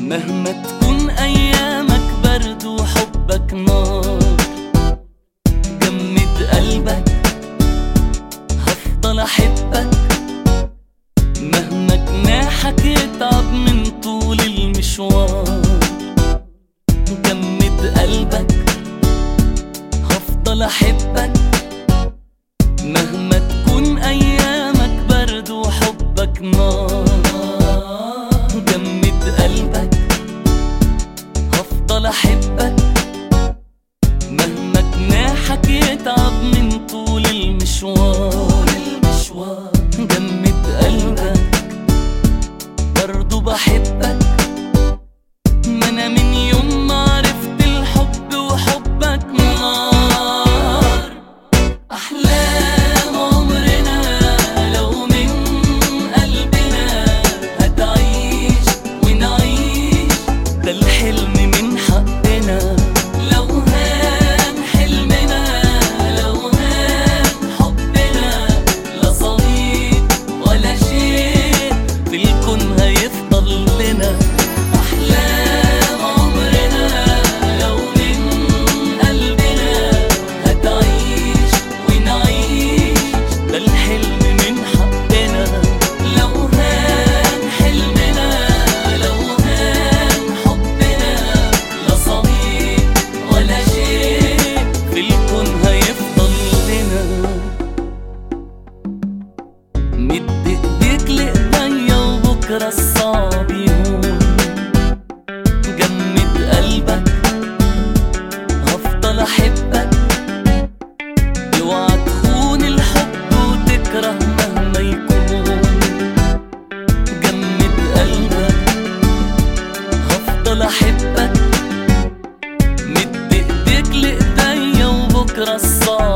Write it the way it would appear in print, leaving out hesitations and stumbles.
مهما تكون أيامك برد وحبك نار، جمد قلبك هفضل أحبك، مهما جناحك يتعب من طول المشوار. جمد قلبك هفضل أحبك، مهما تكون أيامك برد وحبك نار. جمد قلبك هفضل أحبك، مهما جناحك يتعب من طول المشوار. جمد قلبك برضو بحبك، ما أنا من يوم ما عرفت الحب وحبك نار. أحلام عمرنا لو من قلبنا هتعيش ونعيش، ده الحلم من حقنا. لو هان حلمنا لو هان حبنا، لا صديق ولا شيء في الكون هيفضل لنا. أحلام عمرنا لو من قلبنا هتعيش ونعيش، ده الحلم من حقنا. لو هان حلمنا لو هان حبنا، لا صديق ولا شيء في الكون هيفضل لنا. مد ايديك لإيديا وبكرة الصعب يهون. جمد قلبك هفضل أحبك، اوعى تخون الحب وتكره مهما يكون. جمد قلبك هفضل أحبك، مد ايديك لإيديا وبكرة الصعب